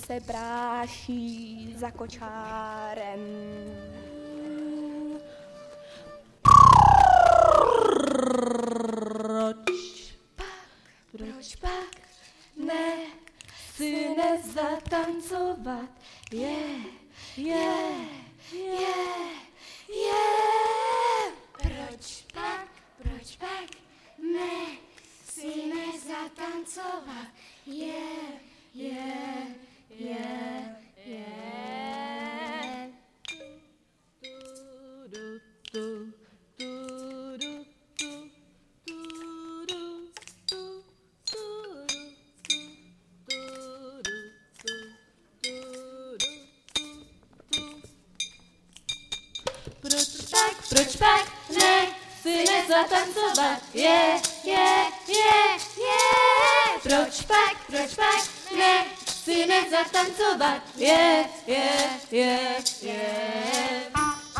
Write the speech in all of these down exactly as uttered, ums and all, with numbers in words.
se práší za kočárem. Proč pak, proč pak ne, si nezatancovat, je, je, je, je. Proč pak, proč pak ne, si nezatancovat, je, je, je, je. Proč pak, proč pak ne, si nezatancovat, je, je, je, je. Proč pak, proč pak ne, si nezatancovat, je, je, je, je.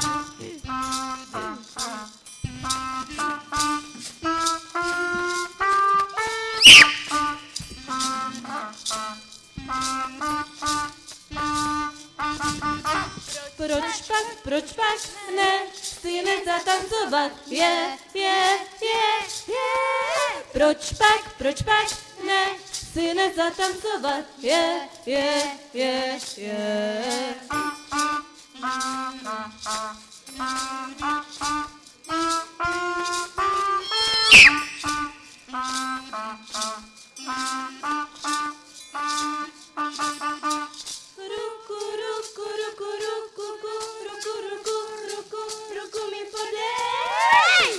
Proč pak, proč pak ne, si nezatancovat, je, je, je, je. Proč pak, proč pak ne, si nezatancovat, je, je, je, je. Ruku, ruku, ruku, ruku, ruku, ruku, ruku, ruku mi podej.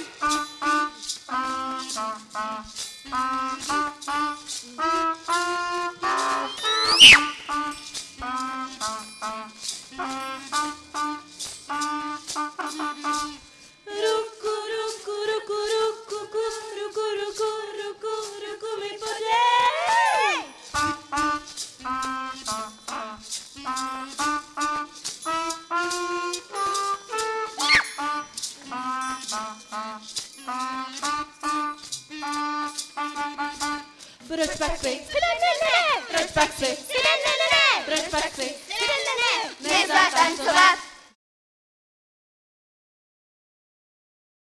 Ruku, ruku, ruku, ruku, ruku, ruku, ruku, ruku mi podej. Proč pak si, proč pak si, proč pak si, nezatancovat.